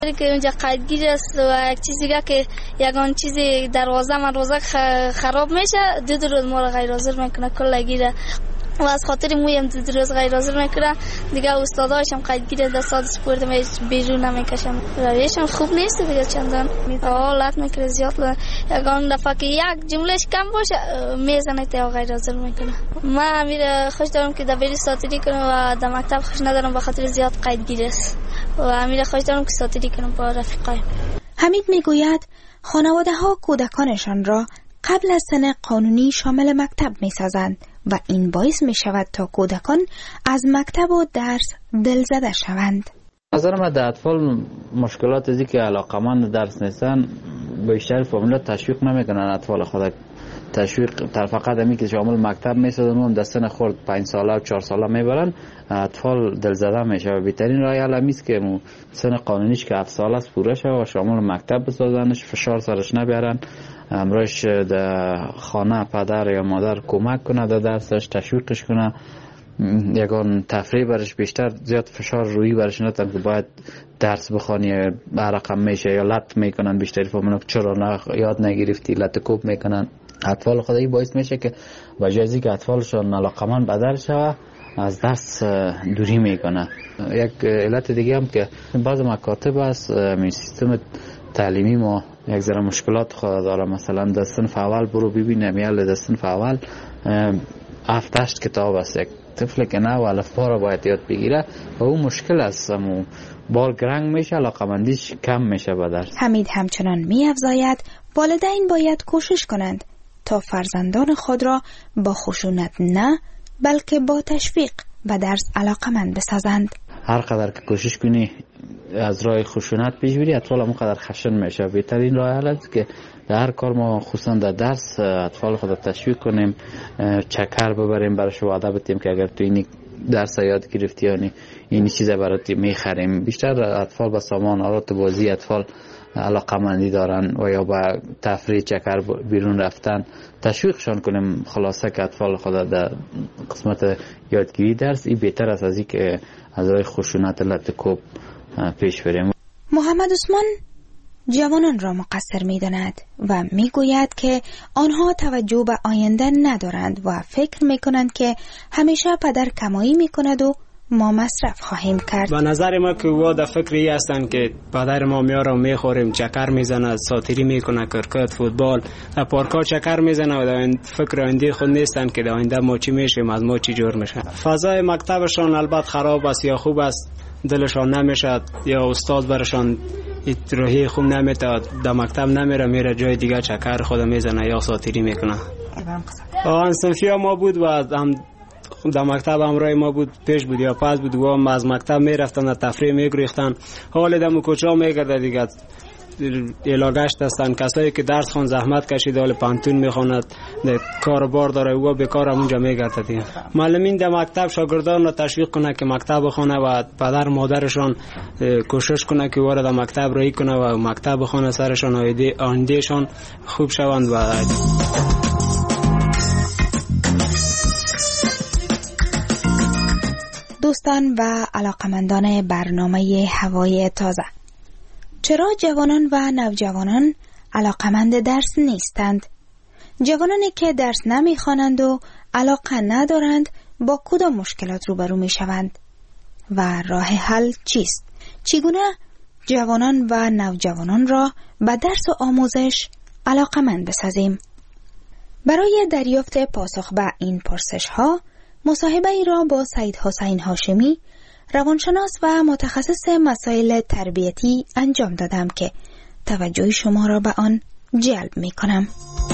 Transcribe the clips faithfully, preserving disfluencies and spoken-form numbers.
که اونجا قیدگیر است و یک چیزی که یگان چیزی دروازه مروازه خراب میشه دو دو روز ما را غیر حاضر میکنه کل گیره و از خاطر مویم دو دو روز غیر حاضر میکنه دیگه استادایشم قیدگیر در سال سپورت می بیرون نمیکشم رویشم خوب نیست دیگه چندان حالت میکنه زیاد یگان دفعه که یک جملهش کم باشه میزنه تا غیر حاضر میکنه. من میره خوش دارم که دبیری ساتیری کنم و در مکتب خوش ندارم به خاطر زیاد قیدگیر است و امیر خوش دارم که ساتیری کنم با رفیقایم. حمید میگوید خانواده ها کودکانشان را قبل از سن قانونی شامل مکتب میسازند و این باعث می شود تا کودکان از مکتب و درس دلزده شوند. نظر من در اطفال مشکلات ازی که علاقمند درس نیستن بیشتر فامیلا تشویق نمیکنن اطفال خود تشویق تر فقط همی که شامل مکتب میسازن اون دستن خورد پنج ساله و چهار ساله میبرن اطفال دلزده میشه و بهترین راه حل همیست که مو سن قانونیش که هفت ساله است پوره شه و شامل مکتب بسازنش فشار سرش نبرن امروز در خانه پدر یا مادر کمک کنه در درسش تشویقش کنه یگان تفریح برش بیشتر زیاد فشار روی برش ندن که باید درس بخوانی رقم میشه یا لط میکنن بیشتری فهمونو چرا نه یاد نگرفتی لط کوب میکنن اطفال خودی باعث میشه که وجازی که اطفالشون علاقمند بدر شوه از درس دوری میکنه. یک علت دیگه هم که بعض مکاتب است می سیستم تعلیمی ما یک ذره مشکلات خود داره مثلا در صنف اول برو ببینم یا در صنف اول هفت هشت کتاب است یک طفل که نه و الفبا را باید یاد بگیره و اون مشکل است و بال گرنگ میشه علاقمندیش کم میشه به درس. حمید همچنان می‌افزاید والدین باید کوشش کنند تا فرزندان خود را با خشونت نه بلکه با تشویق به درس علاقمند بسازند. هر قدر که کوشش کنی از راه خشونت پیش بری اطفال هم قدر خشن میشه. بهترین راه حل است که در هر کار ما خصوصا در درس اطفال خود تشویق کنیم چکر ببریم برش وعده بدیم که اگر تو این درس یاد گرفتی یعنی این چیزا برات میخریم. بیشتر اطفال با سامان آلات بازی اطفال علاقمندی دارن و یا با تفریح چکر بیرون رفتن تشویقشان کنیم خلاصه که اطفال خود در قسمت یادگیری درس این بهتر است از این که از راه خشونت لط کوب پیش بریم. محمد عثمان جوانان را مقصر می داند و می گوید که آنها توجه به آینده ندارند و فکر می کنند که همیشه پدر کمایی می کند و ما مصرف خواهیم کرد. به نظر ما که وا در فکری هستند که پدر ما میاره و میخوریم چکر میزنه ساتیری میکنه کرکت فوتبال در پارکا چکر میزنه و در فکر آینده خود نیستن که در آینده ما چی میشیم از ما چی جور میشه. فضای مکتبشان البته خراب است یا خوب است دلشان نمیشه یا استاد برشان روحی خوب نمیده در مکتب نمیره میره جای دیگه چکر خود میزنه یا ساتیری میکنه. آن صنفی ما بود و هم در مکتب همراه ما بود پیش بود یا پس بود و هم از مکتب میرفتن در تفریح میگریختن حال دم کوچا میگرده دیگه ایلاگشت هستن کسایی که درس خون زحمت کشید حال پانتون میخواند کار بار داره و بیکار اونجا میگرده دیگه. معلمین در مکتب شاگردان را تشویق کنه که مکتب بخونه و پدر مادرشان کوشش کنه که وارد مکتب رایی کنه و مکتب بخونه سرشان آیندهشان خوب شوند. و دوستان و علاقمندان برنامه هوای تازه، چرا جوانان و نوجوانان علاقمند درس نیستند؟ جوانانی که درس نمیخوانند و علاقه ندارند با کدام مشکلات روبرو میشوند و راه حل چیست؟ چگونه جوانان و نوجوانان را به درس و آموزش علاقمند بسازیم؟ برای دریافت پاسخ به این پرسش ها مصاحبه ای را با سید حسین هاشمی روانشناس و متخصص مسائل تربیتی انجام دادم که توجه شما را به آن جلب می کنم.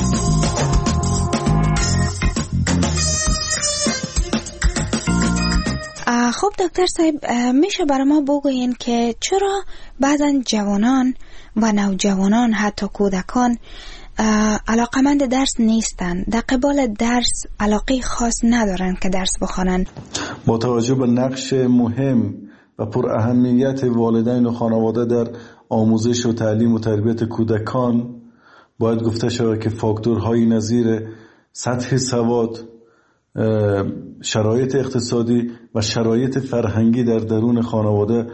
خب دکتر صاحب میشه برای ما بگوین که چرا بعضا جوانان و نوجوانان حتی کودکان علاقمند درس نیستن، در قبال درس علاقه خاص ندارن که درس بخوانن؟ با توجه به نقش مهم و پر اهمیت والدین و خانواده در آموزش و تعلیم و تربیت کودکان باید گفته شود که فاکتورهای نظیر سطح سواد، شرایط اقتصادی و شرایط فرهنگی در درون خانواده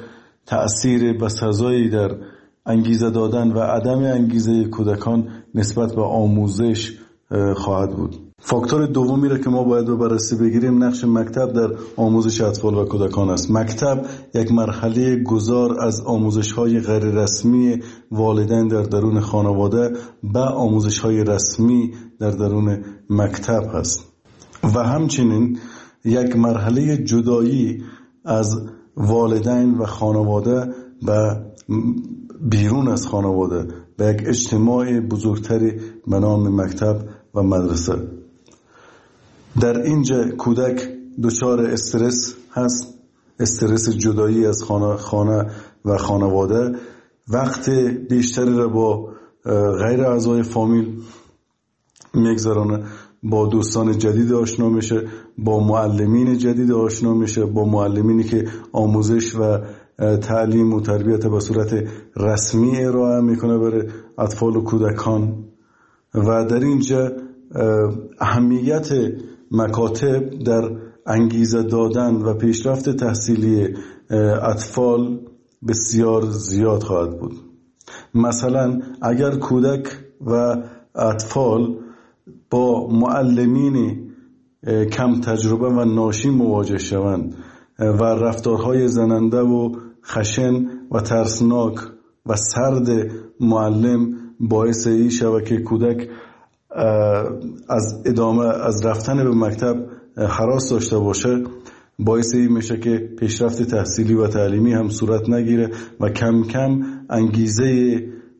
تأثیر بسزایی در انگیزه دادن و عدم انگیزه کودکان نسبت به آموزش خواهد بود. فاکتور دومی را که ما باید به بررسی بگیریم نقش مکتب در آموزش اطفال و کودکان است. مکتب یک مرحله گذار از آموزش‌های غیر رسمی والدین در درون خانواده به آموزش‌های رسمی در درون مکتب است و همچنین یک مرحله جدایی از والدین و خانواده و بیرون از خانواده به یک اجتماع بزرگتری به نام مکتب و مدرسه. در اینجا کودک دچار استرس هست، استرس جدایی از خانه, خانه و خانواده، وقت بیشتری را با غیر اعضای فامیل میگذرانه، با دوستان جدید آشنا میشه، با معلمین جدید آشنا میشه، با معلمینی که آموزش و تعلیم و تربیت به صورت رسمی ارائه میکنه برای اطفال و کودکان. و در اینجا اهمیت مکاتب در انگیزه دادن و پیشرفت تحصیلی اطفال بسیار زیاد خواهد بود. مثلا اگر کودک و اطفال با معلمین کم تجربه و ناشی مواجه شوند و رفتارهای زننده و خشن و ترسناک و سرد معلم باعث این شود که کودک از ادامه از رفتن به مکتب هراس داشته باشه، باعث این میشه که پیشرفت تحصیلی و تعلیمی هم صورت نگیره و کم کم انگیزه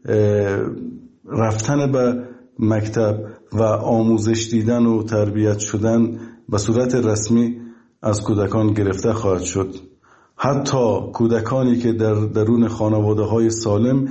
رفتن به مکتب و آموزش دیدن و تربیت شدن به صورت رسمی از کودکان گرفته خواهد شد. حتی کودکانی که در درون خانواده های سالم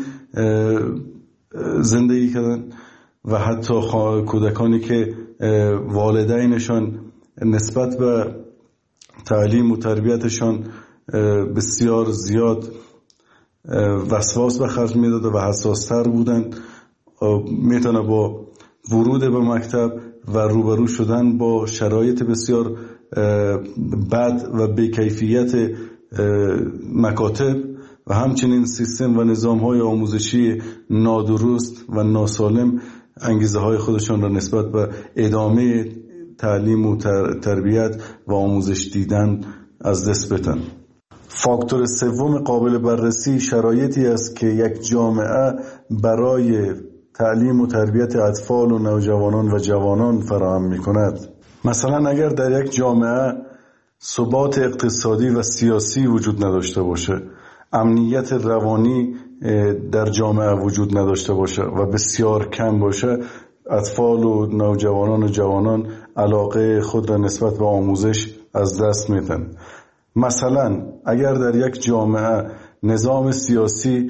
زندگی کردن و حتی کودکانی که والدینشان نسبت به تعلیم و تربیتشان بسیار زیاد وسواس به خرج میداد و حساستر بودند، میتونه با ورود به مکتب و روبرو شدن با شرایط بسیار بد و بی‌کیفیت مکاتب و همچنین سیستم و نظام‌های آموزشی نادرست و ناسالم انگیزه های خودشان را نسبت به ادامه تعلیم و تربیت و آموزش دیدن از دست بدن. فاکتور سوم قابل بررسی شرایطی است که یک جامعه برای تعلیم و تربیت اطفال و نوجوانان و جوانان فراهم می کند. مثلا اگر در یک جامعه ثبات اقتصادی و سیاسی وجود نداشته باشه، امنیت روانی در جامعه وجود نداشته باشه و بسیار کم باشه، اطفال و نوجوانان و جوانان علاقه خود را نسبت به آموزش از دست میدن. مثلا اگر در یک جامعه نظام سیاسی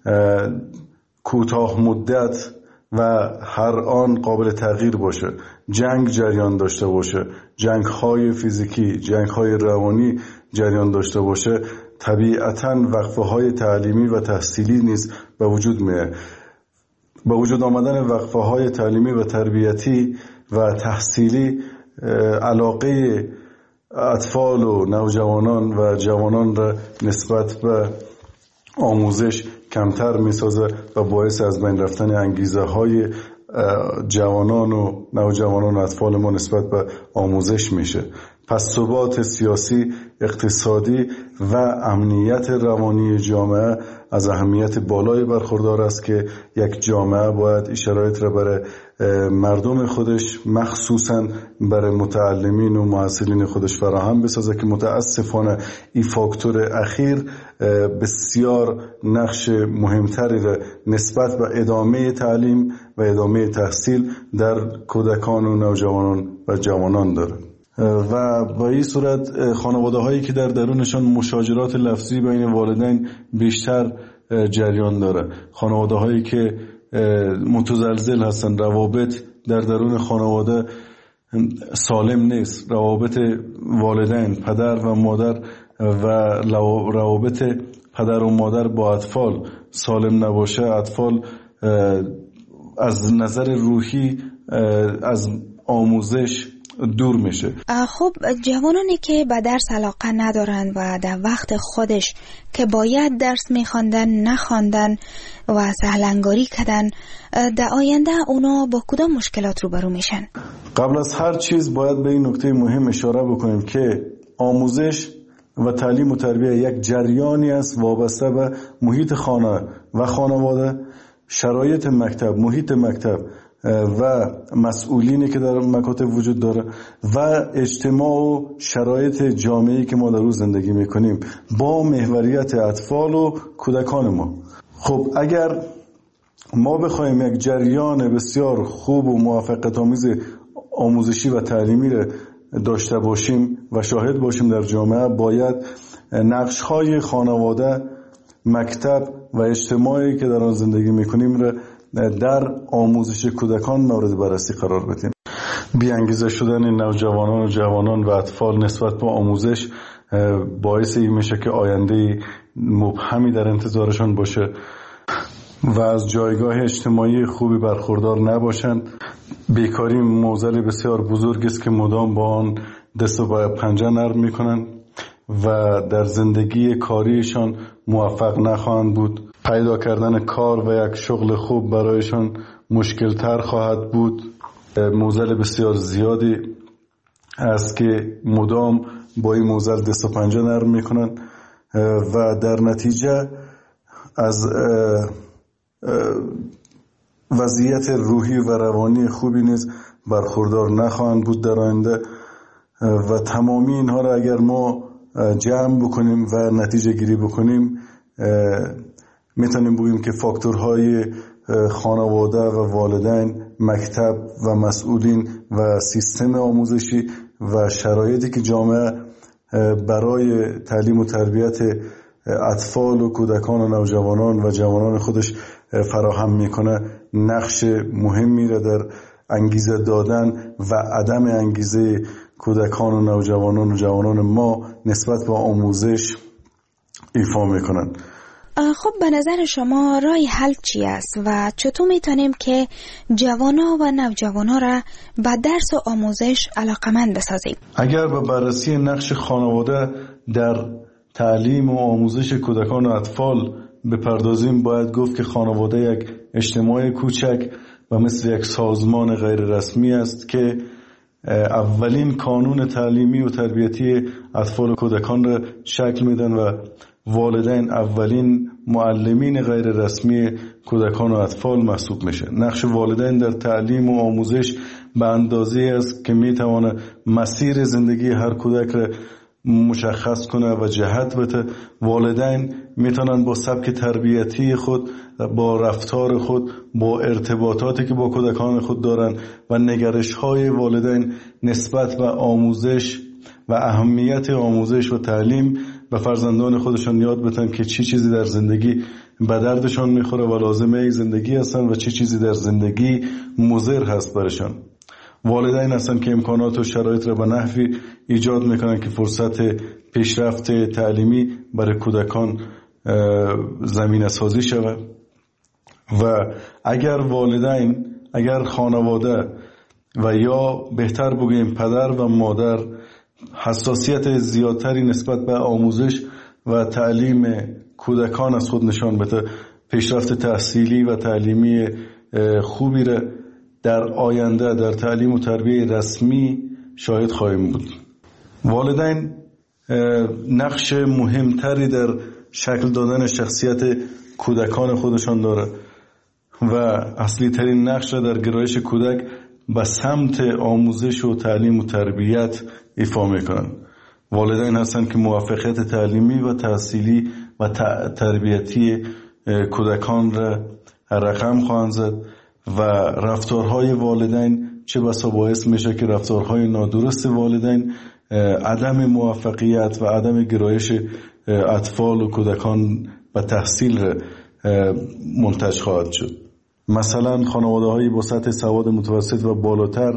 کوتاه مدت و هر آن قابل تغییر باشه، جنگ جریان داشته باشه، جنگ های فیزیکی، جنگ های روانی جریان داشته باشه، طبیعتاً وقفه های تعلیمی و تحصیلی نیز به وجود میاد. به وجود آمدن وقفه های تعلیمی و تربیتی و تحصیلی علاقه اطفال و نوجوانان و جوانان را نسبت به آموزش کمتر میسازه و باعث از بین رفتن انگیزه های جوانان و نوجوانان و اطفال ما نسبت به آموزش میشه. پس ثبات سیاسی، اقتصادی و امنیت روانی جامعه از اهمیت بالای برخوردار است که یک جامعه باید این شرایط را برای مردم خودش، مخصوصاً برای متعلمین و محصلین خودش فراهم بسازه که متاسفانه این فاکتور اخیر بسیار نقش مهمتری را نسبت به ادامه تعلیم و ادامه تحصیل در کودکان و نوجوانان و جوانان داره. و با این صورت خانواده هایی که در درونشان مشاجرات لفظی بین والدین بیشتر جریان داره، خانواده هایی که متزلزل هستن، روابط در درون خانواده سالم نیست، روابط والدین، پدر و مادر و روابط پدر و مادر با اطفال سالم نباشه، اطفال از نظر روحی از آموزش دور میشه. خب جوانانی که به درس علاقه ندارند و در وقت خودش که باید درس میخواندن نخواندن و سهلنگاری کردن، در آینده اونا با کدام مشکلات روبرو میشن؟ قبل از هر چیز باید به این نکته مهم اشاره بکنیم که آموزش و تعلیم و تربیت یک جریانی است وابسته به محیط خانه و خانواده، شرایط مکتب، محیط مکتب و مسئولینی که در مکاتب وجود داره و اجتماع و شرایط جامعه‌ای که ما در روز زندگی میکنیم با محوریت اطفال و کودکان ما. خب اگر ما بخوایم یک جریان بسیار خوب و موفقیت آمیز آموزشی و تعلیمی را داشته باشیم و شاهد باشیم در جامعه، باید نقش‌های خانواده، مکتب و اجتماعی که در آن زندگی میکنیم را در آموزش کودکان مورد بررسی قرار بدیم. بی‌انگیزه شدن نوجوانان و جوانان و اطفال نسبت به آموزش باعث این میشه که آینده مبهمی در انتظارشان باشه و از جایگاه اجتماعی خوبی برخوردار نباشند. بیکاری معضل بسیار بزرگ است که مدام با آن دست و پنجه نرم میکنند و در زندگی کاریشان موفق نخواهند بود. پیدا کردن کار و یک شغل خوب برایشان مشکل تر خواهد بود. معضل بسیار زیادی است که مدام با این معضل دست و پنجه نرم میکنند و در نتیجه از وضعیت روحی و روانی خوبی نیز برخوردار نخواهند بود در آینده. و تمامی اینها را اگر ما جمع بکنیم و نتیجه گیری بکنیم، میتونیم بگیم که فاکتورهای خانواده و والدین، مکتب و مسئولین و سیستم آموزشی و شرایطی که جامعه برای تعلیم و تربیت اطفال و کودکان و نوجوانان و جوانان خودش فراهم میکنه نقش مهمی را در انگیزه دادن و عدم انگیزه کودکان و نوجوانان و جوانان ما نسبت به آموزش ایفا میکنن. خب به نظر شما راه حل چی است و چطور میتونیم که جوانا و نوجوانا را به درس و آموزش علاقمند بسازیم؟ اگر به بررسی نقش خانواده در تعلیم و آموزش کودکان و اطفال بپردازیم، باید گفت که خانواده یک اجتماع کوچک و مثل یک سازمان غیر رسمی است که اولین کانون تعلیمی و تربیتی اطفال و کودکان را شکل میدن و والدین اولین معلمین غیر رسمی کودکان و اطفال محسوب میشه. نقش والدین در تعلیم و آموزش به اندازه است که میتونه مسیر زندگی هر کودک را مشخص کنه و جهت بده. والدین میتونن با سبک تربیتی خود، با رفتار خود، با ارتباطاتی که با کودکان خود دارن و نگرش های والدین نسبت به آموزش و اهمیت آموزش و تعلیم به فرزندان خودشان یاد بدن که چی چیزی در زندگی به دردشان میخوره و لازمه زندگی هستن و چی چیزی در زندگی مضر هست برشان. والدین هستن که امکانات و شرایط را به نحوی ایجاد میکنن که فرصت پیشرفت تعلیمی برای کودکان زمینه سازی شود و اگر والدین، اگر خانواده و یا بهتر بگیم پدر و مادر حساسیت زیادتری نسبت به آموزش و تعلیم کودکان از خود نشان بده، پیشرفت تحصیلی و تعلیمی خوبی را در آینده در تعلیم و تربیت رسمی شاهد خواهیم بود. والدین نقش مهمتری در شکل دادن شخصیت کودکان خودشان داره و اصلی ترین نقش را در گرایش کودک به سمت آموزش و تعلیم و تربیت ایفا میکنن. والدین هستند که موفقیت تعلیمی و تحصیلی و تربیتی کودکان را رقم خواهند زد و رفتارهای والدین چه بسا باعث میشه که رفتارهای نادرست والدین عدم موفقیت و عدم گرایش اطفال و کودکان به تحصیل را منتج خواهد شد. مثلا خانواده هایی با سطح سواد متوسط و بالاتر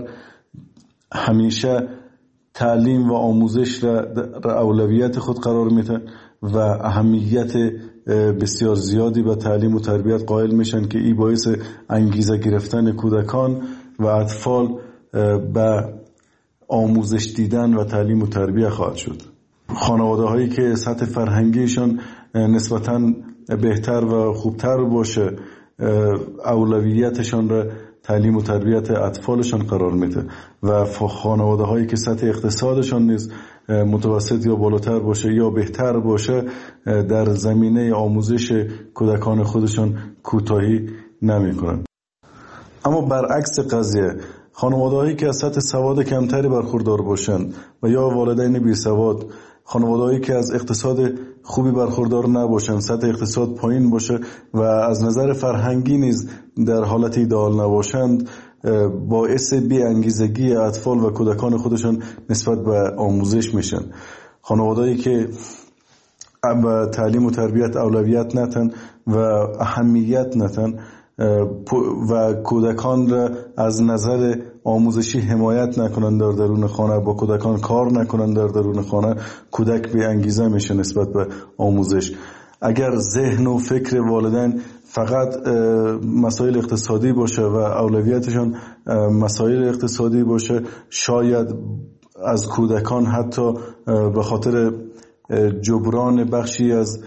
همیشه تعلیم و آموزش را اولویت خود قرار میدن و اهمیت بسیار زیادی به تعلیم و تربیت قائل میشن که این باعث انگیزه گرفتن کودکان و اطفال به آموزش دیدن و تعلیم و تربیه خواهد شد. خانواده هایی که سطح فرهنگیشان نسبتاً بهتر و خوبتر باشه اولویتشان را تعلیم و تربیت اطفالشان قرار میده و خانواده هایی که سطح اقتصادشان نیز متوسط یا بالاتر باشه یا بهتر باشه در زمینه آموزش کودکان خودشان کوتاهی نمی کنند. اما برعکس قضیه خانواده هایی که از سطح سواد کمتری برخوردار باشند و یا والدین بی سواد، خانواده هایی که از اقتصاد خوبی برخوردار نباشند، سطح اقتصاد پایین باشه و از نظر فرهنگی نیز در حالت ایدئال نباشند، باعث بی انگیزگی اطفال و کودکان خودشان نسبت به آموزش میشن. خانواده‌ای که به تعلیم و تربیت اولویت نتن و اهمیت نتن و کودکان را از نظر آموزشی حمایت نکنند در درون خانه، با کودکان کار نکنند در درون خانه، کودک بی انگیزه میشه نسبت به آموزش. اگر ذهن و فکر والدین فقط مسائل اقتصادی باشه و اولویتشان مسائل اقتصادی باشه، شاید از کودکان حتی به خاطر جبران بخشی از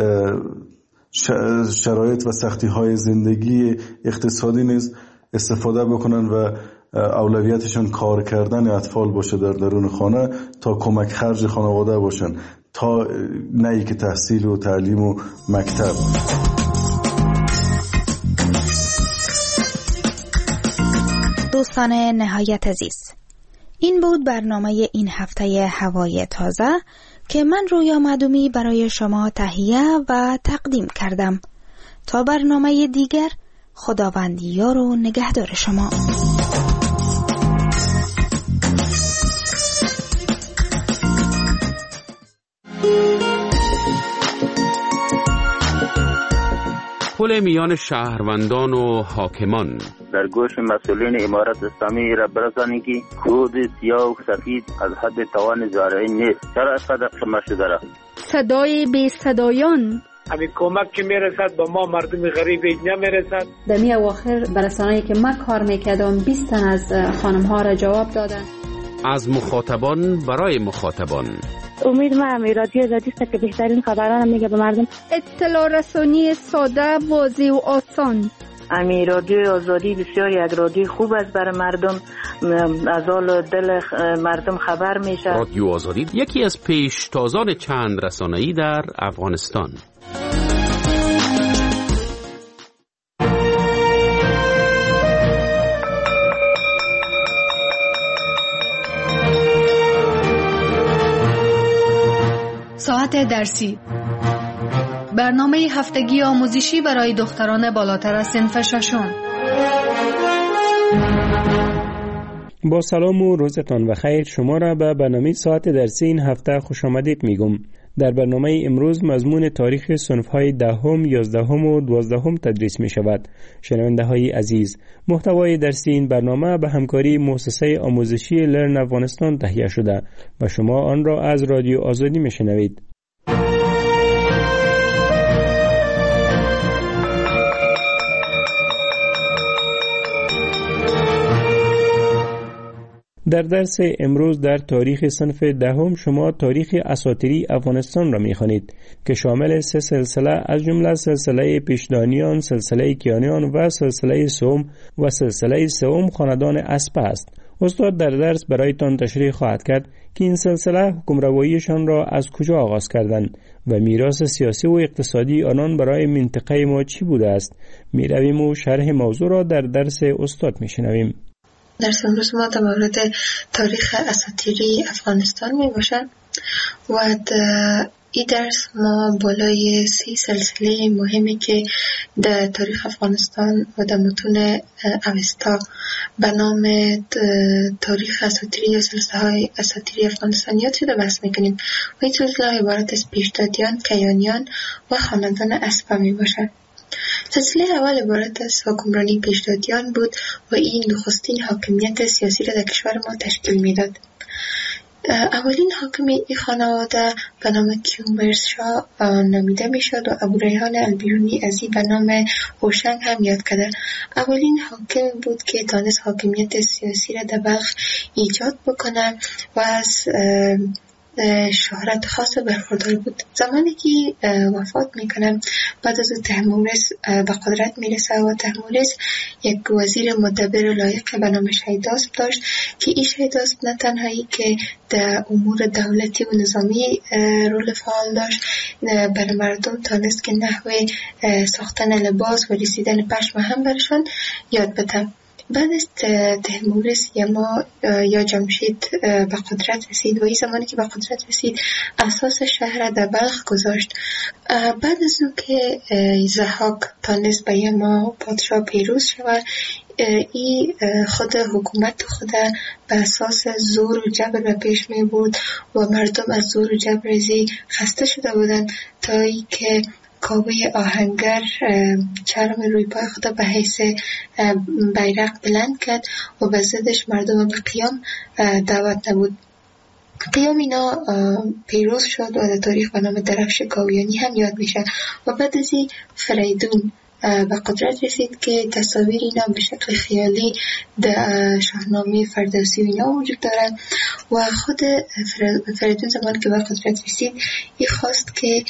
شرایط و سختی های زندگی اقتصادی نیز استفاده بکنن و اولویتشان کار کردن اطفال باشه در درون خانه تا کمک خرج خانواده باشن، تا نه که تحصیل و تعلیم و مکتب. دوستان نهایت عزیز، این بود برنامه این هفته هوای تازه که من رویا مدومی برای شما تهیه و تقدیم کردم. تا برنامه دیگر، خداوند یار و نگهدار شما. پل میان شهروندان و حاکمان. در گوش مسئولین امارت اسلامی را برسانی که کود سیاه و سفید از حد توان زارعین نیست. چرا اینقدر خمه شده را؟ صدای بی صدایان. همین کمک که میرسد با ما مردم غریب نمیرسد. در می اواخر برسانه‌ای که من کار میکردم بیست تن از خانم ها را جواب دادن. از مخاطبان برای مخاطبان. امید ما امی رادیو آزادی است که بهترین خبران میگه به مردم. اطلاع رسانی ساده، واضح و آسان. امی رادیو آزادی بسیار یک رادیو خوب است برای مردم، از حال دل مردم خبر میشه. رادیو آزادی یکی از پیشتازان چند رسانه‌ای در افغانستان. ساعت درسی، برنامه هفتگی آموزشی برای دختران بالاتر از صنف ششم. با سلام و روزتان بخیر. شما را به برنامه ساعت درسی این هفته خوش آمدید میگم. در برنامه امروز مضمون تاریخ صنف‌های دهم، یازدهم و دوازدهم تدریس می شود. شنونده های عزیز، محتوای درسی این برنامه به همکاری مؤسسه آموزشی لرن افغانستان تهیه شده و شما آن را از رادیو آزادی می شنوید. در درس امروز در تاریخ صنف دهم شما تاریخ اساطیری افغانستان را می‌خوانید که شامل سه سلسله از جمله سلسله پیشدانیان، سلسله کیانیان و سلسله سوم و سلسله سوم خاندان اسپه است. استاد در درس برایتان تشریح خواهد کرد که این سلسله حکمرواییشان را از کجا آغاز کردند و میراث سیاسی و اقتصادی آنان برای منطقه ما چی بوده است. می‌رویم و شرح موضوع را در درس استاد می‌شنویم. درس امروز ما در مورد تاریخ اساطیری افغانستان می باشد و در این درس ما بالای سی سلسله مهمی که در تاریخ افغانستان و در متون اوستا به نام تاریخ اساطیری یا سلسله های اساطیری افغانستان یاد شده بحث میکنیم و این سلسله های عبارت از پیشدادیان، کیانیان و خاندان اسپه می باشد. سلسله اول عبارت از حکمرانی پیشدادیان بود و این نخستین حاکمیت سیاسی را در کشور ما تشکیل میداد. اولین حاکم این خانواده به نام کیومرث نامیده می شد و ابو ریحان البیرونی از این به نام هوشنگ هم یاد کرده. اولین حاکم بود که تانست حاکمیت سیاسی را در بلخ ایجاد بکنه و از شهرت خاص برخوردار بود. زمانی که وفات میکنه بعد از تحمورس به قدرت میرسه و تحمورس یک وزیر مدبر لایق به نام شیداسپ داشت که این شیداسپ نه تنهایی که در امور دولتی و نظامی رول فعال داشت، برای مردم تانست که نحوه ساختن لباس و رسیدن پشم هم برشان یاد بده. بعد از تحمورس یما یا جمشید به قدرت رسید و این زمانی که به قدرت رسید اساس شهر در بلخ گذاشت. بعد از اون که ضحاک تانست به یما پادشاه پیروز شود، ای خود حکومت خود به اساس زور و جبر به پیش می بود و مردم از زور و جبر ازی خسته شده بودند تا ای که کاوه آهنگر چرم روی پای خود به حیث بیرق بلند کرد و به ضدش مردم به قیام دعوت نمود. قیام اینا پیروز شد و در تاریخ به نام درفش کاویانی هم یاد میشه و بعد از این فریدون به قدرت رسید که تصاویر اینا به شکل خیالی در شاهنامه فردوسی اینا وجود دارن و خود فریدون زمان که به قدرت رسید ای خواست که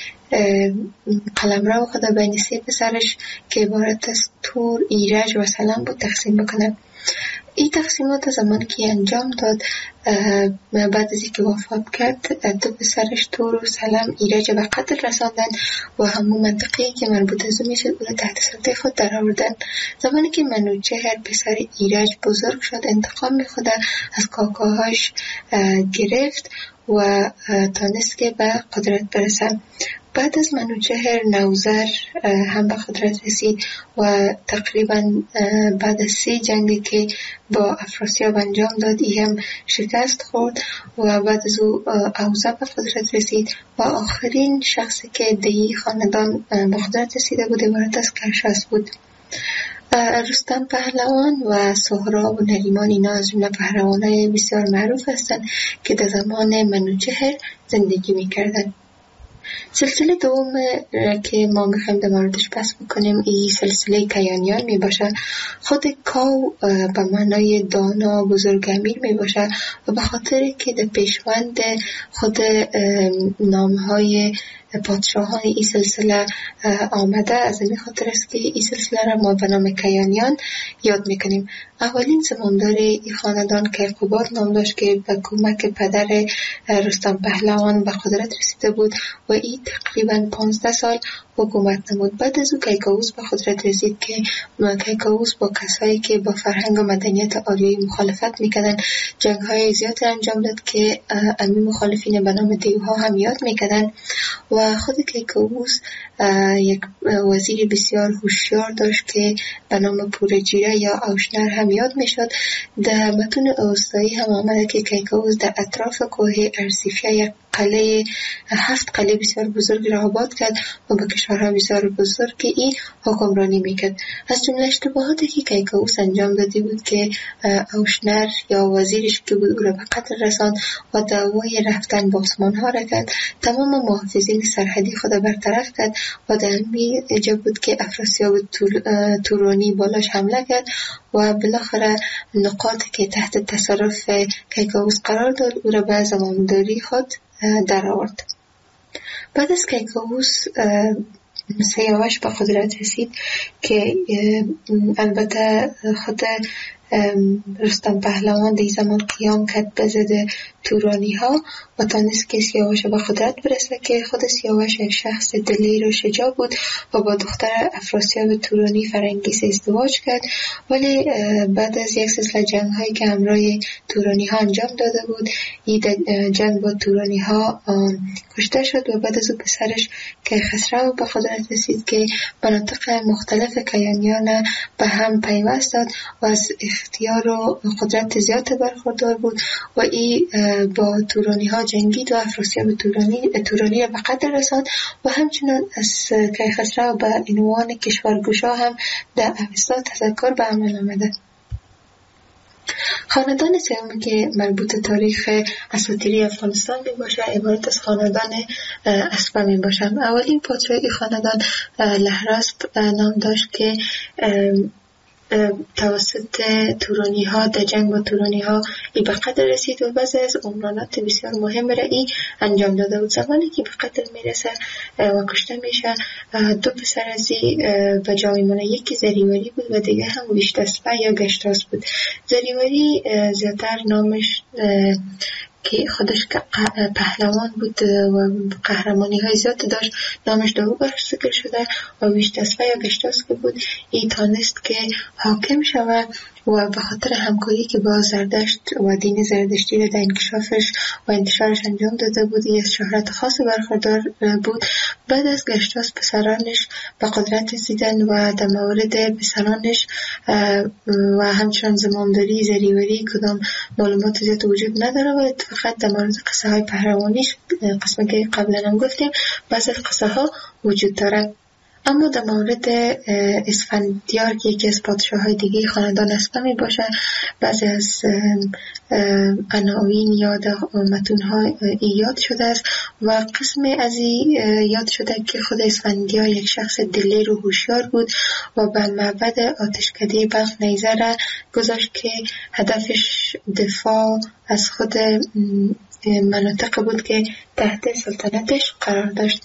قلمرو خود بین سه پسرش که عبارت از تور، ایرج و سلم بود تقسیم بکنه. این تقسیمات زمانی که انجام داد بعد از اینکه وفات کرد دو پسرش تور و سلم ایرج به قتل رساندن و همون منطقه‌ای که مربوط از میشد اون تحت سلطه خود در آوردن. زمانی که منوچهر پسر ایرج بزرگ شد انتقام خود از کاکاهاش گرفت و تانست که به قدرت برسه. بعد از منوچهر نوذر هم به قدرت رسید و تقریبا بعد از سی جنگی که با افراسیاب انجام داد ای هم شکست خورد و بعد از او اوزه به قدرت رسید و آخرین شخصی که دی خاندان به قدرت رسیده بود عبارت از کرشاس بود. رستم پهلوان و سهراب و نریمان اینا از جمله پهلوانای بسیار معروف هستند که در زمان منوچهر زندگی می‌کردند. سلسله دوم که ما میخوایم در موردش بحث بکنیم این سلسله کیانیان می باشه. خود کاو به معنای دانا بزرگ امیر می باشه و به خاطر که در پیشوند خود نامهای پادشاهان این سلسله آمده از این خاطر است که این سلسله را ما به نام کیانیان یاد میکنیم. اولین زماندار این خاندان کیقوباد نام داشت که به کمک پدر رستم پهلوان به قدرت رسیده بود و این تقریبا پانزده سال حکومت نمود. بعد از او کیکاووس به قدرت رسید که کیکاووس با کسایی که با فرهنگ و مدنیت آریایی مخالفت میکردن جنگ های زیاد انجام داد که امی مخالفین به نام دیوها هم یاد میکردن و خود کیکاووس یک وزیر بسیار هوشیار داشت که به نام پورجیره یا اوشنر هم یاد میشد. در متون اوستایی هم آمده که کیکاووس در اطراف کوه ارسیفیا یک قلعه هفت قلعه بسیار بزرگ را آباد کرد و به کشورها بسیار بزرگ که این حکمرانی میکرد. از جمله اشتباهاتی که کیکاووس انجام داده بود که اوشنر یا وزیرش که بود او را به قتل رساند و دعوای رفتن به عثمان ها را کرد. تمام محافظین سرحدی خود برطرف کرد و در همین جا بود که افراسیاب تورانی بالاش حمله کرد و بالاخره نقاطی که تحت تصرف کیکاووس قرار داد او را به زمامداری خود در آورد. بعد از کیکاووس سیاوش به قدرت رسید که البته خود رستم پهلوان در زمان قیام کرد به ضد تورانی ها و تانست که سیاوش به قدرت برسه که خود سیاوش یک شخص دلیر و شجاع بود و با دختر افراسیاب تورانی فرنگیس ازدواج کرد، ولی بعد از یک سلسله جنگ هایی که همراه تورانی ها انجام داده بود این جنگ با تورانی ها کشته شد و بعد از او پسرش کیخسرو به قدرت رسید که مناطق مختلف کیانیان به هم پیوست داد و از اختیار و قدرت زیاد برخوردار بود و این با تورانی ها جنگید و افراسیاب تورانی تورانی را به قتل رساند و همچنان از کیخسرو به عنوان کشورگشا هم در اوستا تذکر به عمل آمده. خاندان سومی که مربوط تاریخ اساطیری افغانستان می باشه عبارت از خاندان اسپا می باشه. اولین پادشاه خاندان لهراسپ نام داشت که توسط تورانی ها در جنگ با تورانی ها ای به قتل رسید و بعضی از عمرانات بسیار مهم را ای انجام داده بود. زمانی که به قتل میرسه و کشته میشه دو پسر از ای به جا میمونه، یکی زریوری بود و دیگه هم ویشتاسپا یا گشتاس بود. زریوری زیادتر نامش که خودش پهلوان بود و قهرمانی های زیاد داشت نامش دو برش ذکر شده و ویشتاسپا یا گشتاس که بود ای تانست که حاکم شود و به خاطر همکاری که با زردشت و دین زردشتی در انکشافش و انتشارش انجام داده بود ای از شهرت خاص برخوردار بود. بعد از گشتاس پسرانش به قدرت رسیدن و در مورد پسرانش و همچنان زمامداری زریوری کدام معلومات زیاد وجود نداره و فقط در مورد قصه های پهلوانیش قسمه که قبلا هم گفتیم بعض از قصه ها وجود داره. اما در مورد اسفندیار که یکی از پادشاه های دیگه خاندان اسپا می باشه بعضی از عناوین یا متون ها یاد شده است و قسم از یاد شده که خود اسفندیار یک شخص دلیر و هوشیار بود و به معبد آتشکده بلخ نیزه را گذاشت که هدفش دفاع از خود مناطق بود که تحت سلطنتش قرار داشت.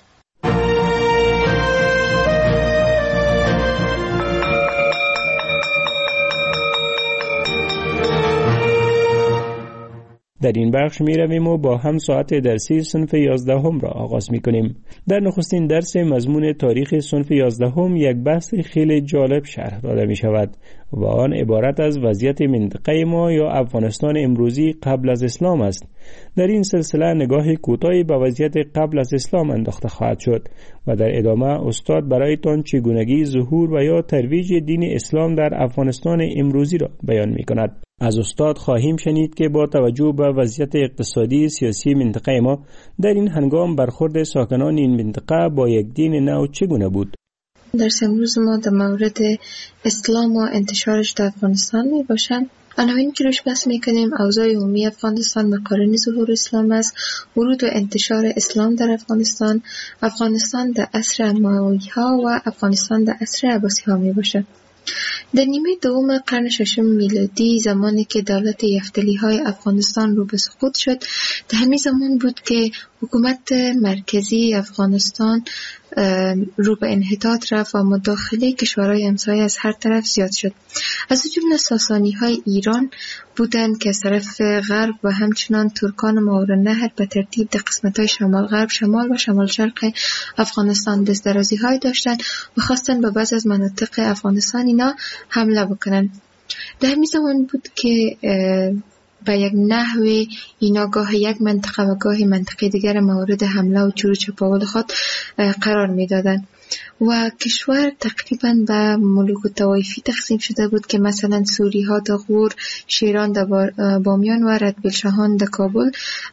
در این بخش می رویم و با هم ساعت درسی صنف یازدهم را آغاز می کنیم. در نخستین درس مضمون تاریخ صنف یازدهم یک بحث خیلی جالب شرح داده می شود و آن عبارت از وضعیت منطقه ما یا افغانستان امروزی قبل از اسلام است. در این سلسله نگاه کوتاهی به وضعیت قبل از اسلام انداخته خواهد شد و در ادامه استاد برایتان چگونگی ظهور و یا ترویج دین اسلام در افغانستان امروزی را بیان می کند. از استاد خواهیم شنید که با توجه به وضعیت اقتصادی سیاسی منطقه ما در این هنگام برخورد ساکنان این منطقه با یک دین نو چگونه بود؟ درس امروز ما در مورد اسلام و انتشارش در افغانستان می باشم. عناوینی که روش بحث میکنیم اوضاع عمومی افغانستان مقارن ظهور اسلام است، ورود و انتشار اسلام در افغانستان، افغانستان در عصر اموی ها و افغانستان در عصر عباسی ها می باشه. در نیمه دوم قرن ششم میلادی زمانی که دولت یفتلی های افغانستان رو به سقوط شد در همین زمان بود که حکومت مرکزی افغانستان رو به انحطاط رفت و مداخله کشورهای همسایه از هر طرف زیاد شد. از جمله ساسانی های ایران بودند که از طرف غرب و همچنان ترکان ماورالنهر به ترتیب در قسمت‌های شمال غرب، شمال و شمال شرق افغانستان دست درازی های داشتند و خواستند به بعض از مناطق افغانستان اینا حمله بکنند. در همین زمان بود که به یک نحوی اینا گاه یک منطقه و گاه منطقه دیگر مورد حمله و چور و چپاول خود قرار می دادن و کشور تقریبا به ملوک و طوایفی تقسیم شده بود که مثلا سوری ها در غور، شیران در بامیان و ردبیلشاهان در کابل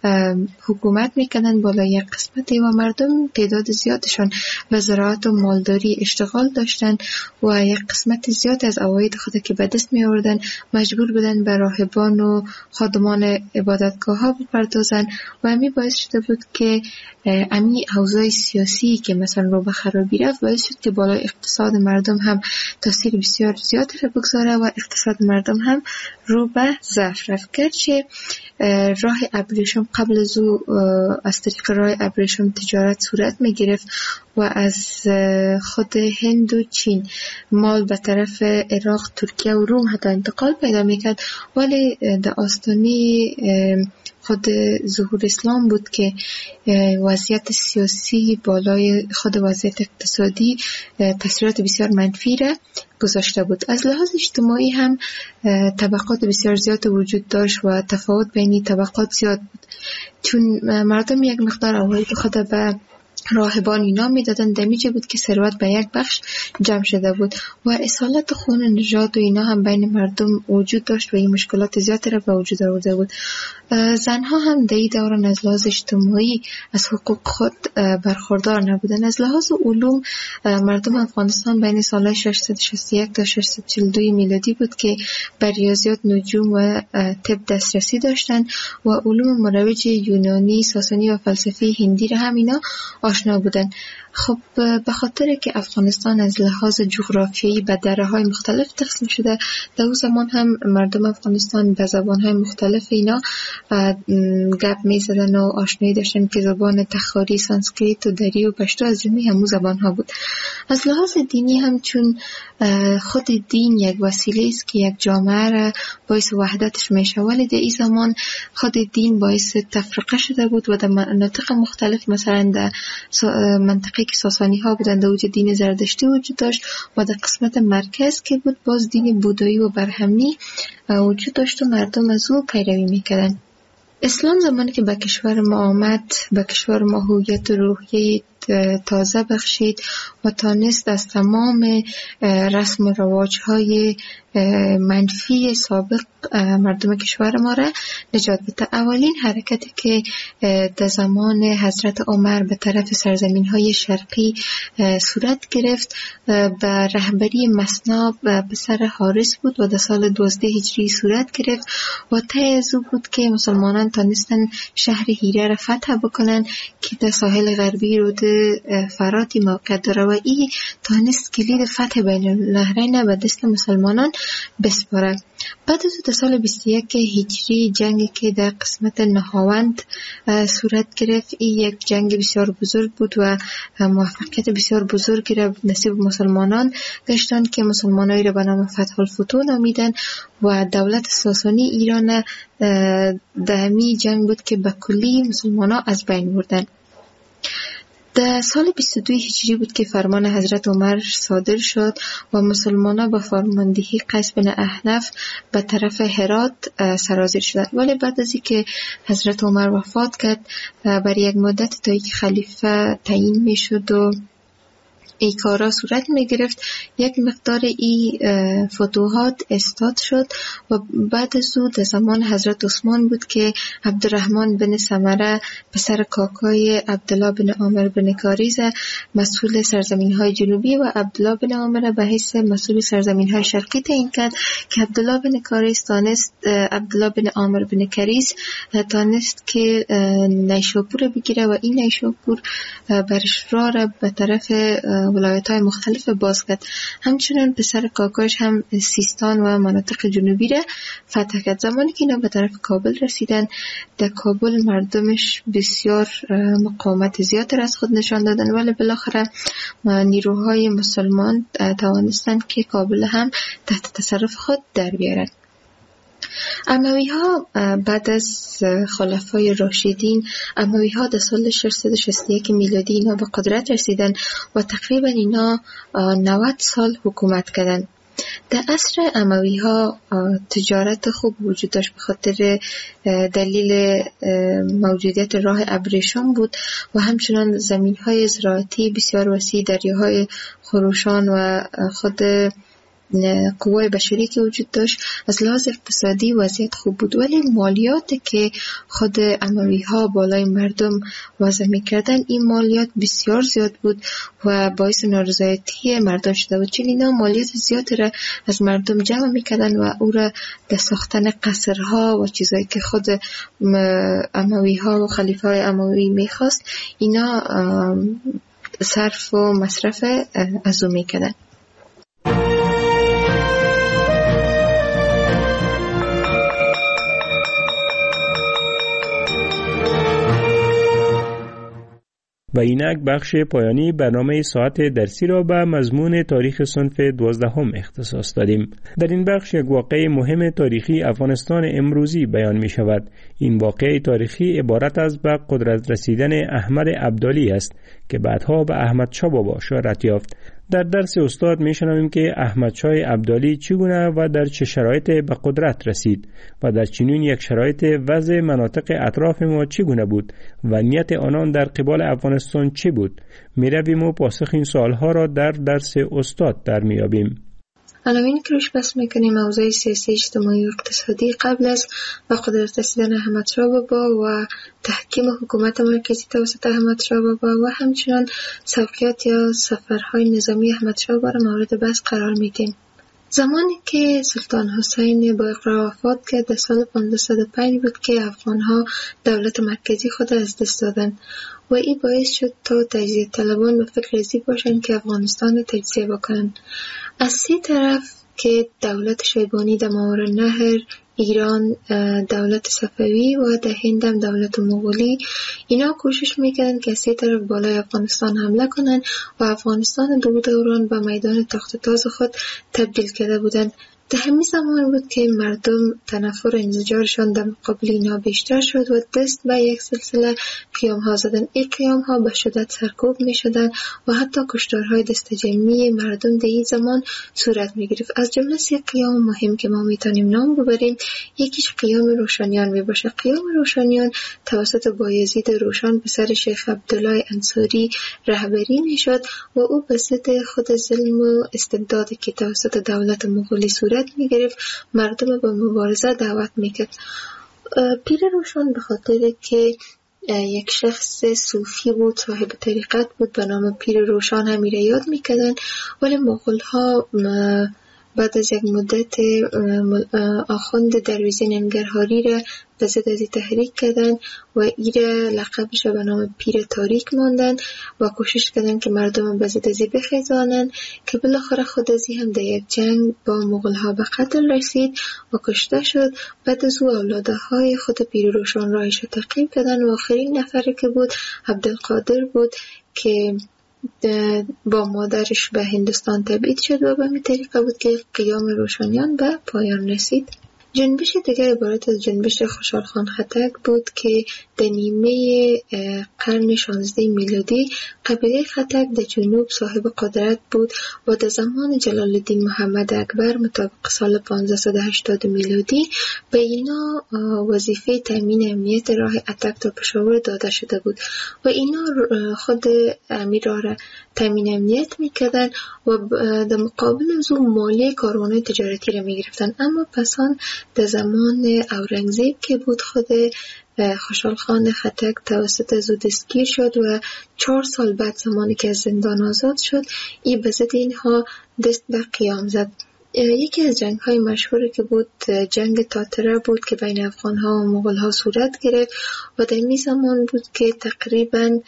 حکومت میکنن بالا یک قسمتی و مردم تعداد زیادشان به زراعت و مالداری اشتغال داشتن و یک قسمت زیاد از عواید خود که به دست می آوردن مجبور بودن به راهبان و خادمان عبادتگاه ها بپردازن و امی باعث شده بود که امی اوضاع سیاسی که مثلا رو به خرابی رفت باعث شد که بالای اقتصاد مردم هم تاثیر بسیار زیاد را بگذاره و اقتصاد مردم هم رو به ضعف رفت. گرچه راه ابریشم قبل از او از طریق راه ابریشم تجارت صورت می گرفت و از خود هند و چین مال به طرف عراق، ترکیه و روم حتی انتقال پیدا می کرد، ولی در آستانه خود ظهور اسلام بود که وضعیت سیاسی بالای خود وضعیت اقتصادی تاثیرات بسیار منفی را گذاشته بود. از لحاظ اجتماعی هم طبقات بسیار زیاد وجود داشت و تفاوت بین طبقات زیاد بود، چون مردم یک مقدار عواید خود به راهبان اینا میدادن. دمیجه بود که ثروت به یک بخش جمع شده بود و اصالت خون نژاد و اینا هم بین مردم وجود داشت و این مشکلات زیادی را به وجود آورده بود. زنها هم در این دوران از لحاظ اجتماعی از حقوق خود برخوردار نبودن. از لحاظ علوم مردم افغانستان بین سالهای ششصد و شصت و یک تا ششصد و چهل و دو میلادی بود که به ریاضیات، نجوم و طب دسترسی داشتن و علوم مروج یونانی، ساسانی و فلسفه هندی را هم اینا آشنا بودن. خب به خاطر که افغانستان از لحاظ جغرافیایی به دره‌های مختلف تقسیم شده، در اون زمان هم مردم افغانستان به زبان‌های مختلف اینا گپ می‌زدن و آشنایی داشتن که زبان تخاری، سانسکریت و دری و پشتو از جمله همون زبان‌ها بود. از لحاظ دینی هم چون خود دین یک وسیله است که یک جامعه را باعث وحدتش میشه، ولی در این زمان خود دین باعث تفرقه شده بود و در مناطق مختلف، مثلا در منطقه که ساسانی ها بودند در وجود دین زردشتی وجود داشت و در قسمت مرکز که بود باز دین بودایی و برهمنی وجود داشت و مردم از او پیروی میکردن. اسلام زمانی که به کشور ما آمد، به کشور ما هویت روحیه تازه بخشید و تانست از تمام رسم و رواج‌های منفی سابق مردم کشور ما را نجات بده. اولین حرکتی که در زمان حضرت عمر به طرف سرزمین‌های شرقی صورت گرفت به رهبری مثنی پسر حارث بود و در سال دوازده هجری صورت گرفت و طی از او بود که مسلمانان تانستن شهر هیره را فتح بکنن که در ساحل غربی رود فراتی موقع داره و این تانست کلید فتح بین النهرین به دست مسلمانان بسپاره. بعد از در سال بیست و یک هجری جنگی که در قسمت نهاوند صورت گرفت، این یک جنگ بسیار بزرگ بود و موفقیت بسیار بزرگی را نصیب مسلمانان گشتند که مسلمانایی را به نام فتح الفتوح نامیدن و دولت ساسانی ایران در همین جنگ بود که به کلی مسلمانان از بین بردن. در سال بیست و دو هجری بود که فرمان حضرت عمر صادر شد و مسلمانان با فرماندهی قیس بن احنف به طرف هرات سرازیر شدند. ولی بعد از اینکه حضرت عمر وفات کرد، برای یک مدت تا اینکه خلیفه تعیین میشد و ای کارا صورت می گرفت، یک مقدار ای فتوحات استاد شد و بعد از او در زمان حضرت عثمان بود که عبدالرحمن بن سمره پسر کاکای عبدالله بن عامر بن کاریز مسئول سرزمین های جنوبی و عبدالله بن عامر به حیث مسئول سرزمین های شرقی تعیین کرد که عبدالله بن کاریز تانست عبدالله بن عامر بن کاریز تانست که نیشاپور بگیره و این نیشاپور برش را را به طرف ولایت های مختلف باز کرد. همچنان پسر کاکاش هم سیستان و مناطق جنوبی را فتح کرد. زمانی که اینا به طرف کابل رسیدن، در کابل مردمش بسیار مقاومت زیاد را از خود نشان دادن، ولی بالاخره نیروهای مسلمان توانستند که کابل هم تحت تصرف خود در بیارند. اموی ها بعد از خلفای راشدین، اموی ها در سال ششصد و شصت و یک میلادی اینا به قدرت رسیدن و تقریبا اینا نود سال حکومت کردن. در عصر اموی ها تجارت خوب وجود داشت به خاطر دلیل موجودیت راه ابریشم بود و همچنان زمین های زراعتی بسیار وسیع، دریاهای خروشان و خود قوای بشری که وجود داشت. از لحاظ اقتصادی وضعیت خوب بود، ولی مالیات که خود اموی ها بالای مردم وضع می کردن، این مالیات بسیار زیاد بود و باعث نارضایتی مردم شده بود، چون اینا مالیات زیاد را از مردم جمع می کردن و او را در ساختن قصرها و چیزایی که خود اموی ها و خلیفه های اموی می خواست اینا صرف و مصرف از او می کردن. و اینک بخش پایانی برنامه ساعت درسی را به مضمون تاریخ صنف دوازدهم اختصاص دادیم. در این بخش یک واقعه مهم تاریخی افغانستان امروزی بیان می شود. این واقعه تاریخی عبارت از به قدرت رسیدن احمد ابدالی است که بعدها به احمد شاه بابا شهرت یافت. در درس استاد میشنویم که احمدشاه ابدالی چگونه و در چه شرایطی به قدرت رسید و در چنین یک شرایط وضع مناطق اطراف ما چگونه بود و نیت آنان در قبال افغانستان چه بود. میرویم و پاسخ این سوالها را در درس استاد در میابیم. عناوینی که روش بحث میکنیم اوضاع سیاسی، اجتماعی و اقتصادی قبل از به قدرت رسیدن احمدشاه بابا و تحکیم حکومت مرکزی توسط احمدشاه بابا و همچنان سوقیات یا سفرهای نظامی احمدشاه بابا را مورد بحث قرار میدیم. زمانی که سلطان حسین با اقرار وفات کرد در سال پانزده و پنج بود که افغانها دولت مرکزی خود از دست دادند و این باعث شد تا تجزیه طلبان به فکر ازی باشند که افغانستان را تجزیه بکنند. از سه طرف که دولت شیبانی در ماوراءالنهر، ایران دولت صفوی و در هند هم دولت مغولی، اینا کوشش میکردن که از سه طرف بالای افغانستان حمله کنن و افغانستان دو دوران به میدان تخت تاز خود تبدیل کرده بودند. در همین زمان بود که مردم تنفر و انزجارشان در مقابل اینا بیشتر شد و دست به یک سلسله قیام ها زدن. این قیام ها به شدت سرکوب می شدن و حتی کشتارهای دست جمعی مردم در این زمان صورت می گرفت. از جمله سه قیام مهم که ما می توانیم نام ببریم، یکیش قیام روشنیان می باشه. قیام روشنیان توسط بایزید روشن پسر شیخ عبدالله انصاری رهبری می شد و او به ضد خود ظلم و استبدادی که توسط دولت مغولی صورت می گرفت مردم به مبارزه دعوت می کرد. پیر روشن به خاطر که یک شخص صوفی بود، صاحب طریقت بود، به نام پیر روشن هم میره یاد میکردن، ولی مغول ها بعد از یک مدت آخوند درویزی ننگرهاری را به ضد از تحریک کردن و ایره لقبش به نام پیر تاریک ماندن و کوشش کردن که مردم به ضد از بخیزانن که بالاخره خود ازی هم در یک جنگ با مغول ها به قتل رسید و کشته شد. بعد از او اولاده های خود پیر روشن راهش را تعقیب کردن و آخرین نفری که بود عبدالقادر بود که با مادرش به هندوستان تبعید شد و به همین طریقه بود که قیام روشنیان به پایان رسید. جنبش دیگر عبارت از جنبش خوشحال خان خټک بود که در نیمه قرن شانزده میلادی قبیله خټک در جنوب صاحب قدرت بود و در زمان جلال الدین محمد اکبر مطابق سال پانزده و هشتاد میلادی به اینا وظیفه تامین امنیت راه اتک تا پشاور داده شده بود و اینا خود امیر را تامین امنیت میکردن و در مقابل از اون مالی کاروان‌های تجارتی را میگرفتن. اما پسان در زمان اورنگزیب که بود خود خوشحال خان خټک توسط از او دستگیر شد و چهار سال بعد زمانی که از زندان آزاد شد ای به ضد اینها دست به قیام زد. یکی از جنگ های مشهوری که بود جنگ تاتره بود که بین افغان ها و مغول ها صورت گرفت و در این زمان بود که تقریباً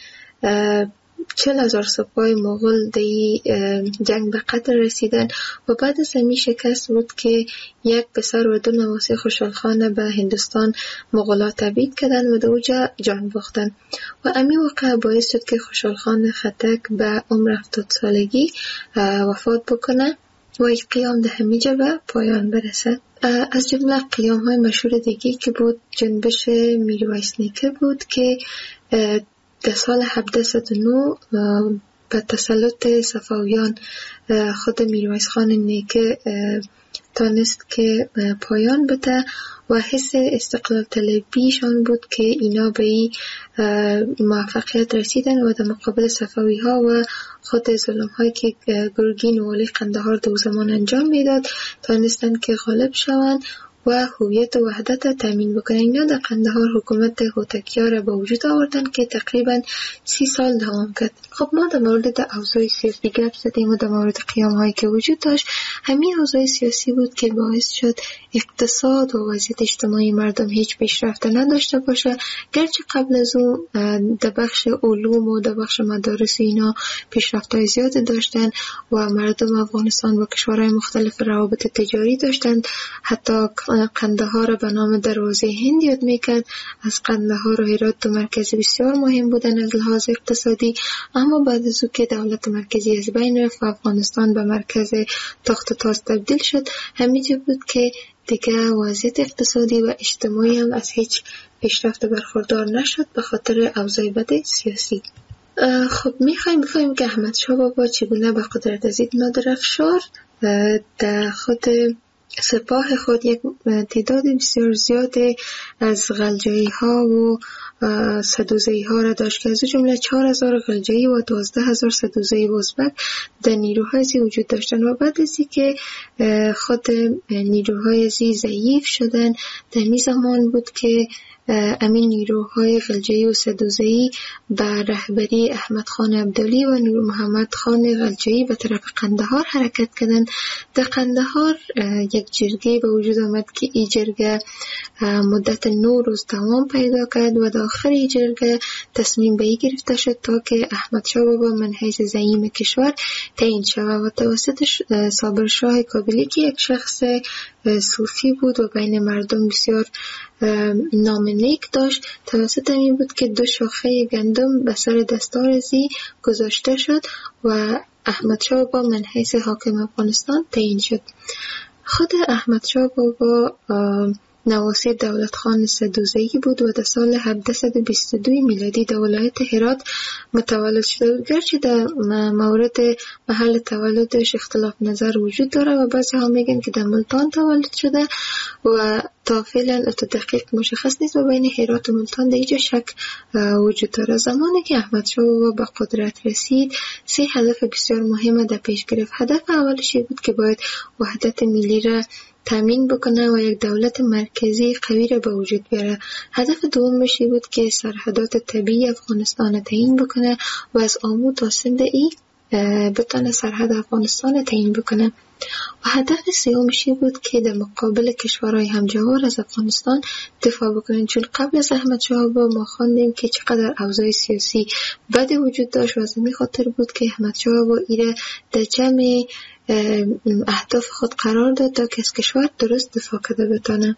چل هزار سپاه مغول در جنگ به قتل رسیدن و بعد از همین شکست بود که یک پسر و دو نواسه خوشحال خان به هندوستان مغولا تبعید کردن و در اوجا جان باختن و همین واقعه باعث شد که خوشحال خان خټک به عمر هفتاد سالگی وفات بکنه و این قیام در همیجا به پایان برسه. از جمله قیام های مشهور دیگه که بود جنبش میرویس نیکه بود که در سال هفتصد و نه به تسلط صفویان خود میرویس خان نیکه تانست که پایان بده و حس استقلال طلبیشان بود که اینا به این موفقیت رسیدن و در مقابل صفوی ها و خود ظلم هایی که گرگین و والی قندهار در زمان انجام میداد تانستن که غالب شوند و هویت و وحدت را تامین بکنن. اینا در قندهار حکومت هوتکیا را به وجود آوردن که تقریبا سی سال دوام کرد. خب ما در مورد در اوضاع سیاسی گپ زدیم و در مورد قیام هایی که وجود داشت. همین اوضاع سیاسی بود که باعث شد اقتصاد و وضعیت اجتماعی مردم هیچ پیشرفت نداشته باشه، گرچه قبل از اون در بخش علوم و در بخش مدارس اینا پیشرفت‌های زیاد داشتن و مردم افغانستان با کشورهای مختلف روابط تجاری داشتن. حتی قندهار به نام دروازه هند یاد میکرد. از قندهار و هرات دو مرکز بسیار مهم بودن از لحاظ اقتصادی، اما بعد از او که دولت مرکزی از بین رفت و افغانستان به مرکز تخت تاز تبدیل شد، همینجا بود که دیگه وضعیت اقتصادی و اجتماعی هم از هیچ پیشرفت برخوردار نشد به خاطر اوضاع بد سیاسی. خب میخوایم بفهمیم که احمد شاه بابا چگونه به قدرت رسید. نادر افشار در خود سپاه خود یک تعداد بسیار زیاد از غلجایی ها و سدوزایی ها را داشت که از جمله چهار هزار غلجایی و دوازده هزار سدوزایی و ازبک در نیروهای زی وجود داشتن و بعد از که خود نیروهای زی ضعیف شدن در می زمان بود که امین نیروهای غلجایی و سدوزایی به رهبری احمد خان عبدالی و نور محمد خان غلجایی به طرف قندهار حرکت کردند. در قندهار یک جرگه به وجود آمد که این جرگه مدت نه روز دوام پیدا کرد و در آخر این جرگه تصمیم به این گرفته شد تا که احمد شاه بابا من حیث زعیم کشور تعیین شود و توسط صابر شاه کابلی که یک شخص صوفی بود و بین مردم بسیار نام نیک داشت، توسط این بود که دو شاخه گندم به سر دستار زی گذاشته شد و احمد شاه بابا من حیث حاکم افغانستان تعیین شد. خود احمد شاه بابا نواسی دولت خان سدوزایی بود و در سال هفتصد و بیست و دو میلادی در ولایت هرات متولد شده بود. گرچه در مورد محل تولدش اختلاف نظر وجود داره و بعضی ها میگن که در ملتان تولد شده و تا فعلا تا دقیق مشخص نیست و بین هرات و ملتان در اینجا شک وجود داره. زمانی که احمد شاه بابا به قدرت رسید سه هدف بسیار مهم در پیش گرفت. هدف اولش بود که باید وحدت ملی را تامین بکنه و یک دولت مرکزی قوی را به وجود بیاره. هدف دومش بود که سرحدات طبیعی افغانستان را تعیین بکنه و از آمو تا سند ای بتونه سرحد افغانستان تعیین بکنه. و هدف سومش بود که در مقابل کشورهای همجوار از افغانستان دفاع بکنن، چون قبل از احمد شاه بابا ما خواندیم که چقدر اوضاع سیاسی بد وجود داشت و از این خاطر بود که احمد شاه بابا ایره در جمع اهداف خود قرار داد تا که از کشور درست دفاع کرده بتانه.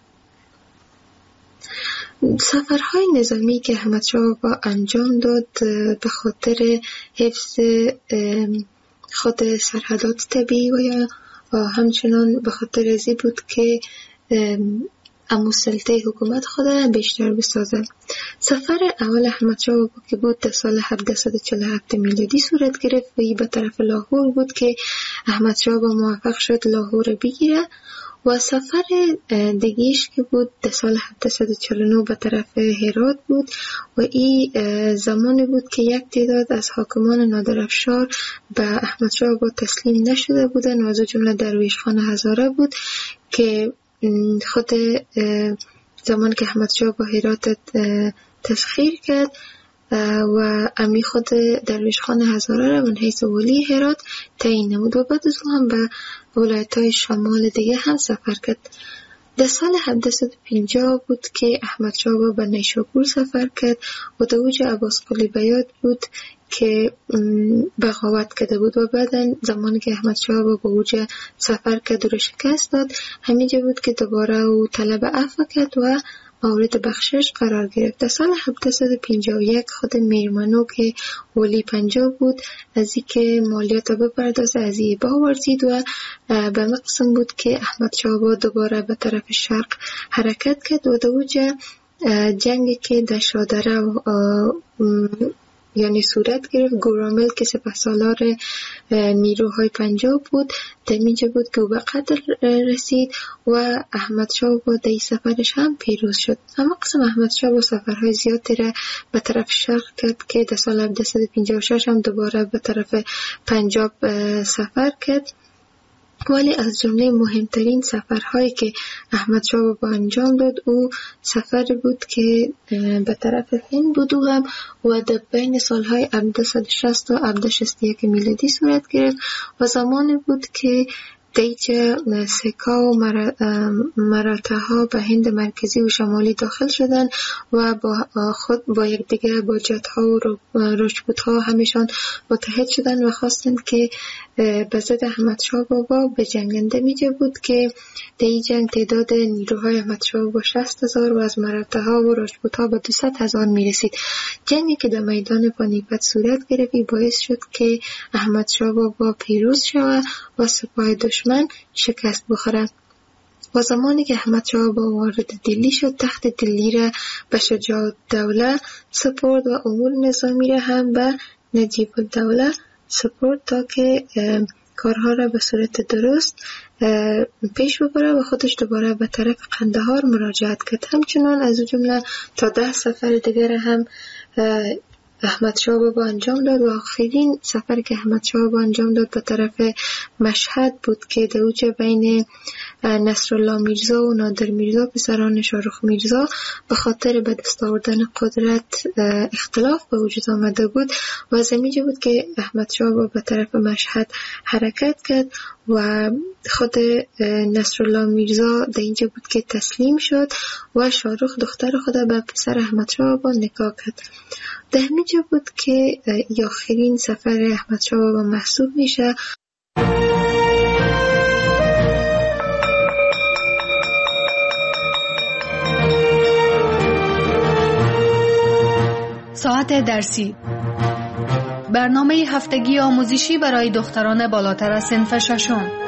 سفرهای نظامی که احمد شاه بابا انجام داد به خاطر حفظ خود سرحدات طبیعی و یا همچنان به خاطر ازی بود که امو سلطه حکومت خود بیشتر بسازه. سفر اول احمد شاه بابا که بود در سال هفتصد و چهل و هفت میلادی صورت گرفت و ای به طرف لاهور بود که احمد شاه بابا موفق شد لاهور بگیره و سفر دیگیش که بود در سال هفتصد و چهل و نه به طرف هرات بود و این زمانی بود که یک تعداد از حاکمان نادر افشار به احمد شاه بابا تسلیم نشده بودن و از جمله درویش خان هزاره بود که خود زمان که احمد شاه با هرات تسخیر کرد و امی خود درویش خان هزاره را من حیث ولی هرات تعیین نمود و بعد از اون هم به ولایت های شمال دیگه هم سفر کرد. در سال هفتصد و پنجاه بود که احمد شاه با به نیشابور سفر کرد و در اوج عباس قلی بیات بود که بغاوت کرده بود و بعدا زمانی که احمد شاه با به اوج سفر کرد و را شکست داد همینجا بود که دوباره او طلب عفو کرد و مورد بخشش قرار گرفت. در سال هفتصد و پنجاه و یک خود میرمنو که ولی پنجاب بود از این که مالیات بپردازه از این باورزید و به مقصد بود که احمد شاه با دوباره به طرف شرق حرکت کرد و در اوج جنگی که در شادره یعنی صورت گرفت گورامل که سپهسالار نیروهای پنجاب بود در اینجا بود که او به قتل رسید و احمد شاه با در سفرش هم پیروز شد. اما قسم احمد شاه با سفرهای زیادی را به طرف شرق کرد که در سال هفتصد و پنجاه و شش هم دوباره به طرف پنجاب سفر کرد، ولی از جمله مهمترین سفرهایی که احمد شاه بابا انجام داد او سفر بود که به طرف هند بود و هم و در بین سالهای هفتصد و شصت و هفتصد و شصت و یک میلادی صورت گرفت و زمانی بود که دیجه سکا و مراتع ها به هند مرکزی و شمالی داخل شدن و با خود با یک دیگه با جت ها و رجپوت ها همیشان متحد شدن و خواستند که به ضد احمد شاه بابا به جنگنده میجه بود که در این جنگ تعداد نیروهای احمد شاه بابا شصت هزار و از مراتع ها و رجپوت ها به دویست هزار میرسید. جنگی که در میدان پانیپت صورت گرفت باعث شد که احمد شاه بابا پیروز شود و سپاه دشمن شکست بخوره. و زمانی که احمد شاه بابا وارد دلی شد تخت دلی را به شجاع الدوله سپرد و امور نظامی را هم به نجیب الدوله سپورت تا که کارها را به صورت درست پیش ببره و خودش دوباره به طرف قندهار مراجعت کرد. همچنان از جمله تا ده سفر دیگر هم احمد شاه بابا انجام داد و آخرین سفر که احمد شاه بابا انجام داد به طرف مشهد بود که در اوج بین نصرالله میرزا و نادر میرزا پسران شاهرخ میرزا به خاطر به دست آوردن قدرت اختلاف به وجود آمده بود و از اینجا بود که احمد شاه بابا به طرف مشهد حرکت کرد و خود نصرالله میرزا در اینجا بود که تسلیم شد و شاهرخ دختر خود به پسر احمد شاه بابا نکاح کرد. در همینجا بود که آخرین سفر احمد شاه بابا محسوب میشه. ساعت درسی، برنامه هفتگی آموزشی برای دختران بالاتر از صنف ششم.